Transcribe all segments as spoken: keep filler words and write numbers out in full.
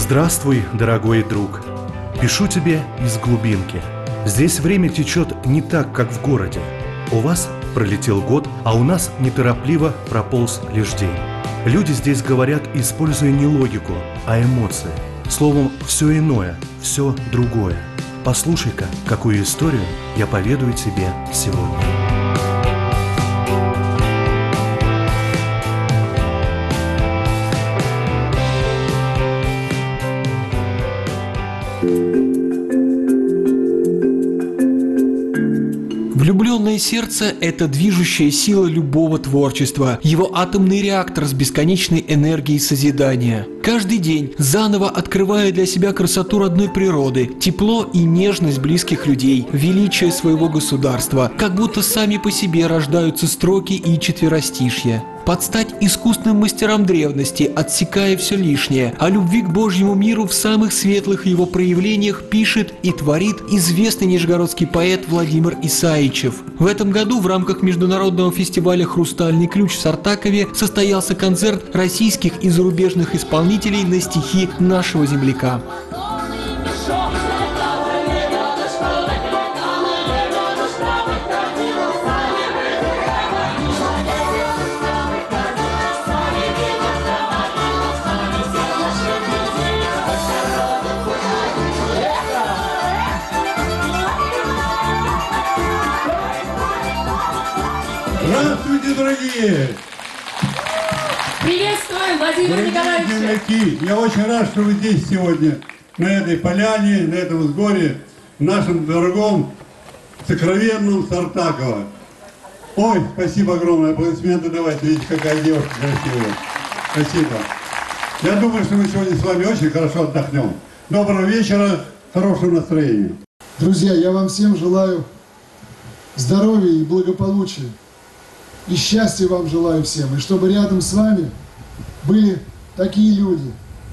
Здравствуй, дорогой друг. Пишу тебе из глубинки. Здесь время течет не так, как в городе. У вас пролетел год, а у нас неторопливо прополз лишь день. Люди здесь говорят, используя не логику, а эмоции. Словом, все иное, все другое. Послушай-ка, какую историю я поведаю тебе сегодня. Влюбленное сердце – это движущая сила любого творчества, его атомный реактор с бесконечной энергией созидания. Каждый день, заново открывая для себя красоту родной природы, тепло и нежность близких людей, величие своего государства, как будто сами по себе рождаются строки и четверостишья. Подстать искусным мастерам древности, отсекая все лишнее, о любви к Божьему миру в самых светлых его проявлениях пишет и творит известный нижегородский поэт Владимир Исаичев. В этом году в рамках международного фестиваля «Хрустальный ключ» в Сартакове состоялся концерт российских и зарубежных исполнителей на стихи нашего земляка. Здравствуйте, дорогие! Приветствую, Владимир дорогие Николаевич! земляки, я очень рад, что вы здесь сегодня, на этой поляне, на этом сборе, в нашем дорогом, сокровенном Сартаково. Ой, спасибо огромное, аплодисменты давайте, видите, какая девушка красивая. Спасибо. Я думаю, что мы сегодня с вами очень хорошо отдохнем. Доброго вечера, хорошего настроения. Друзья, я вам всем желаю здоровья и благополучия. И счастья вам желаю всем. И чтобы рядом с вами были такие люди.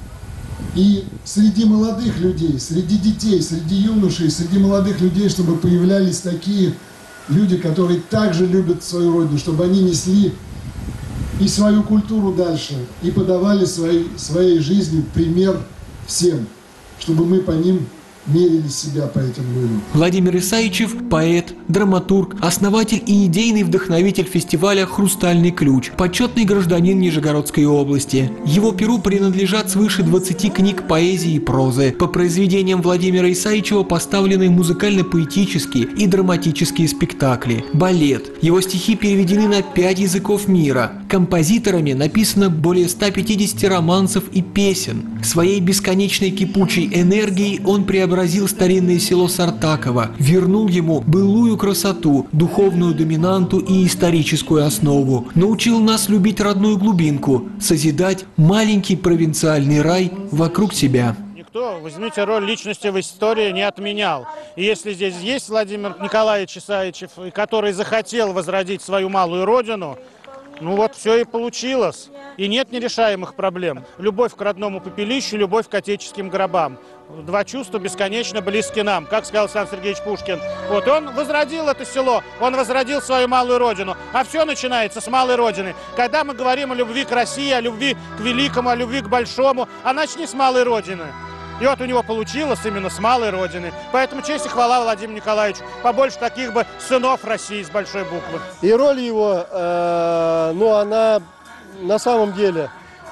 И среди молодых людей, среди детей, среди юношей, среди молодых людей, чтобы появлялись такие люди, которые также любят свою родину, чтобы они несли и свою культуру дальше, и подавали своей, своей жизнью пример всем, чтобы мы по ним мерили себя по этим людям. Владимир Исаичев – поэт, драматург, основатель и идейный вдохновитель фестиваля «Хрустальный ключ», почетный гражданин Нижегородской области. Его перу принадлежат свыше двадцати книг поэзии и прозы. По произведениям Владимира Исаичева поставлены музыкально-поэтические и драматические спектакли, балет. Его стихи переведены на пять языков мира. Композиторами написано более ста пятидесяти романсов и песен. Своей бесконечной кипучей энергией он преобразил Преобразил старинное село Сартаково, вернул ему былую красоту, духовную доминанту и историческую основу, научил нас любить родную глубинку, созидать маленький провинциальный рай вокруг себя. Никто, возьмите, роль личности в истории не отменял. И если здесь есть Владимир Николаевич Исаичев, который захотел возродить свою малую родину, ну вот все и получилось. И нет нерешаемых проблем. Любовь к родному попелищу, любовь к отеческим гробам. Два чувства бесконечно близки нам, как сказал Александр Сергеевич Пушкин. Вот он возродил это село, он возродил свою малую родину. А все начинается с малой родины. Когда мы говорим о любви к России, о любви к великому, о любви к большому, а начни с малой родины. И вот у него получилось именно с малой родины. Поэтому честь и хвала Владимиру Николаевичу. Побольше таких бы сынов России с большой буквы. И роль его, э, ну, она на самом деле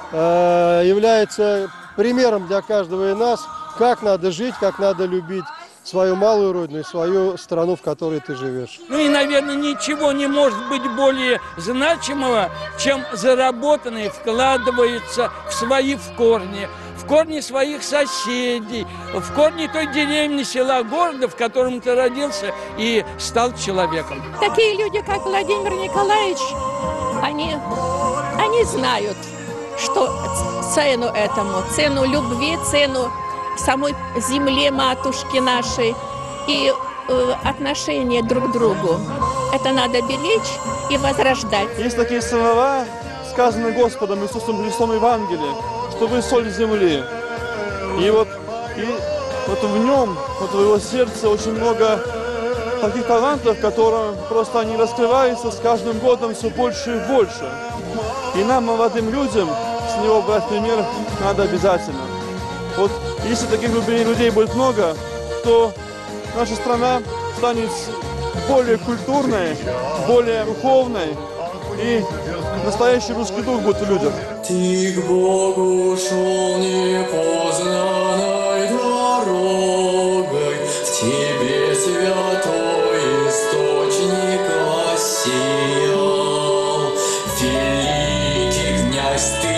э, является примером для каждого из нас, как надо жить, как надо любить свою малую родину и свою страну, в которой ты живешь. Ну и, наверное, ничего не может быть более значимого, чем заработанные вкладываются в свои в корни, в корни своих соседей, в корни той деревни, села, города, в котором ты родился и стал человеком. Такие люди, как Владимир Николаевич, они, они знают, что цену этому, цену любви, цену самой земле матушки нашей и э, отношения друг к другу. Это надо беречь и возрождать. Есть такие слова, сказанные Господом Иисусом Христом в Евангелии, что вы соль земли. И вот, и вот в нем, вот в его сердце очень много таких талантов, которые просто они раскрываются с каждым годом все больше и больше. И нам, молодым людям, с него брать пример надо обязательно. Вот если таких людей будет много, то наша страна станет более культурной, более духовной, и настоящий русский дух будет в людях. Ты к Богу шел непознанной дорогой, в тебе святой источник воссиял. Великий князь ты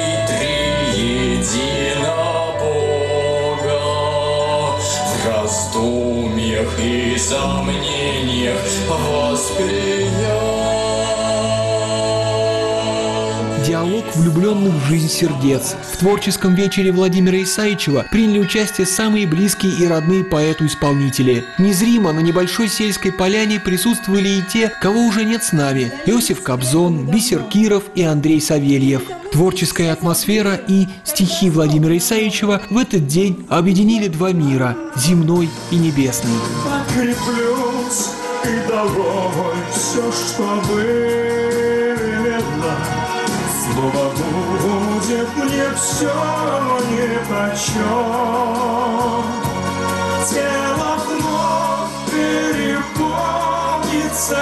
триединобога, в раздумьях и сомнениях восприял. Диалог влюбленных в жизнь сердец. В творческом вечере Владимира Исаичева приняли участие самые близкие и родные поэту-исполнители. Незримо на небольшой сельской поляне присутствовали и те, кого уже нет с нами. Иосиф Кобзон, Бисер Киров и Андрей Савельев. Творческая атмосфера и стихи Владимира Исаичева в этот день объединили два мира – земной и небесный. Покреплюсь и долой все, что было. Снова будет мне все нипочем. Тело вновь переполнится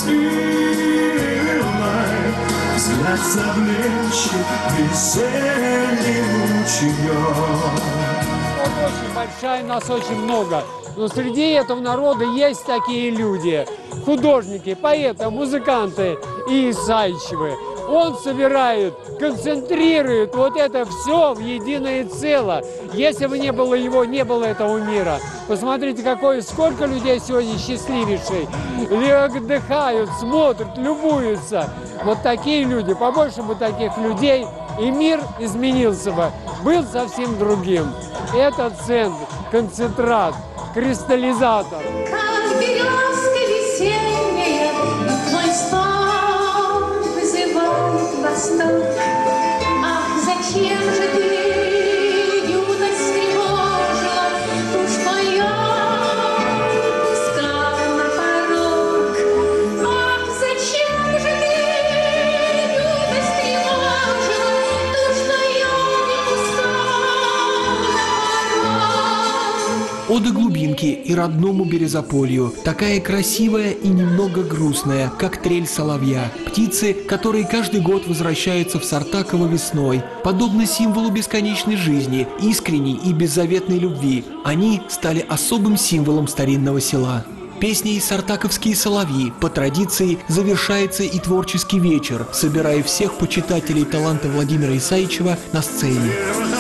силой, взгляд заблещет весенним ручьем. Очень большая, нас очень много. Но среди этого народа есть такие люди. Художники, поэты, музыканты и Исаичевы. Он собирает, концентрирует вот это все в единое целое. Если бы не было его, не было этого мира. Посмотрите, какое, сколько людей сегодня счастливейших. Отдыхают, смотрят, любуются. Вот такие люди, побольше бы таких людей, и мир изменился бы, был совсем другим. Это центр, концентрат, кристаллизатор. Как березка весенняя, твой стон вызывает восторг. Ах, зачем же ты, юность, тревожила душ моя, пускала на порог? Ах, зачем же ты, юность, тревожила душ моя, пускала на порог? Ода глубинке и родному Березополью, такая красивая и немного грустная, как трель соловья. Птицы, которые каждый год возвращаются в Сартаково весной, подобно символу бесконечной жизни, искренней и беззаветной любви. Они стали особым символом старинного села. Песней «Сартаковские соловьи» по традиции завершается и творческий вечер, собирая всех почитателей таланта Владимира Исаичева на сцене.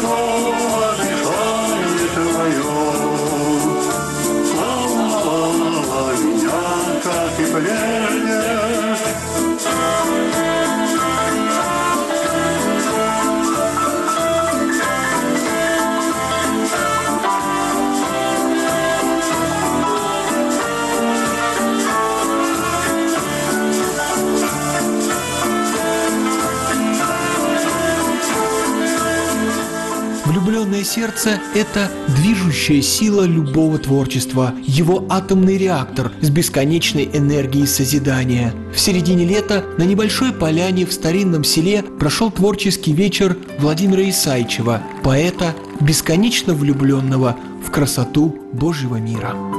Влюбленное сердце – это движущая сила любого творчества, его атомный реактор с бесконечной энергией созидания. В середине лета на небольшой поляне в старинном селе прошел творческий вечер Владимира Исаичева, поэта, бесконечно влюбленного в красоту Божьего мира.